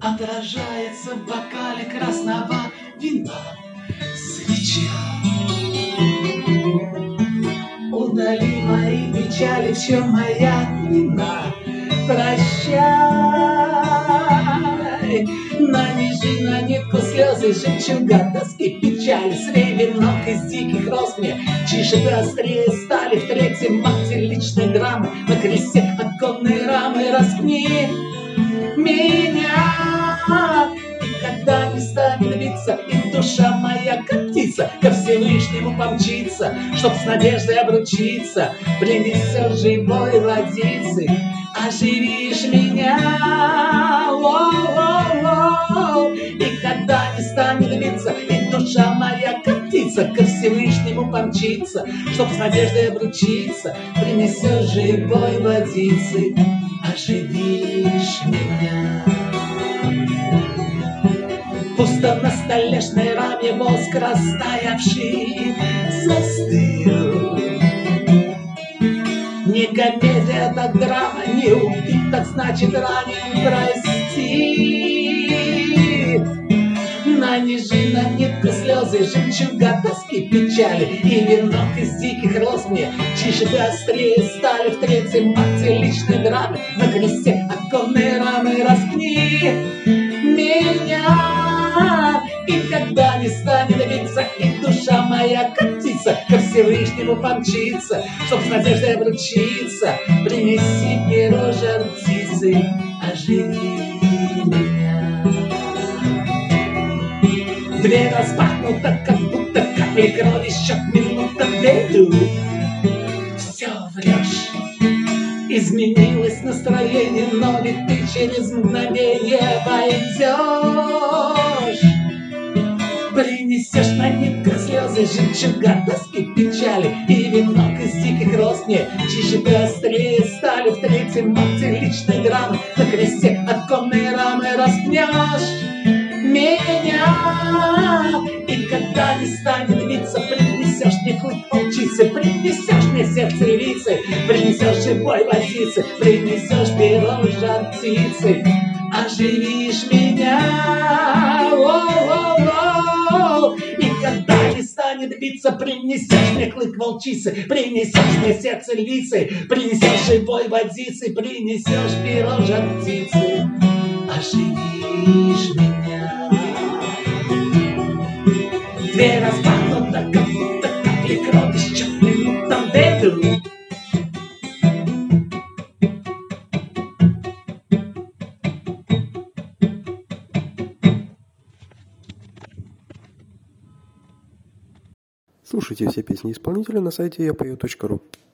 Отражается в бокале красного вина свеча. Удали мои печали, в чем моя вина. Прощай, нанижи на нитку слезы, жемчуга, тоски, печали. Слей венок из диких роз мне, чише ты острее стали. В третьем акте личной драмы, на колесе оконной рамы распни меня. И когда не станет биться, и душа моя как птица ко Всевышнему помчится, чтоб с надеждой обручиться. Принесешь живой водицы, оживишь меня. Воу-воу-воу. И когда не станет биться, и душа моя как птица ко Всевышнему помчится, чтоб с надеждой обручиться. Принесешь живой водицы, оживишь меня. Пусто на столешной раме воск растаявший застыл. Не комедия, так драма, не убит, так значит ранен, прости. Нанижи на нитку слезы, жемчуга, тоски, печали. И венок из диких роз мне, чише ты острее стали. В третьем акте личной драмы, на колесе оконной рамы распни меня. И когда не станет биться, и душа моя как птица ко Всевышнему помчится, чтоб с надеждой обручиться. Принеси перо жар птицы, оживи меня. Дверь распахнута, как будто капли крови, счет минута веду. Все врешь. Изменилось настроение, но ведь ты через мгновение войдешь. Принесешь на нитках слезы, жемчуга, тоски, печали. И венок из диких роз мне, чище ты острее стали. В третьем акте личной драмы, на кресте оконной рамы распнешь меня. И когда не станет биться, принесешь мне клык волчицы, принесешь мне сердце львицы, принесешь живой водицы, принесешь перо жар птицы, оживишь меня. Воу-воу-воу. И когда не станет биться, принесешь мне клык волчицы, принесешь мне сердце львицы, принесешь живой водицы, принесешь перо жар птицы, оживишь меня. Дверь распахнута, как будто капли крови, счет минутам веду. Слушайте все песни исполнителя на сайте yapeo.ru.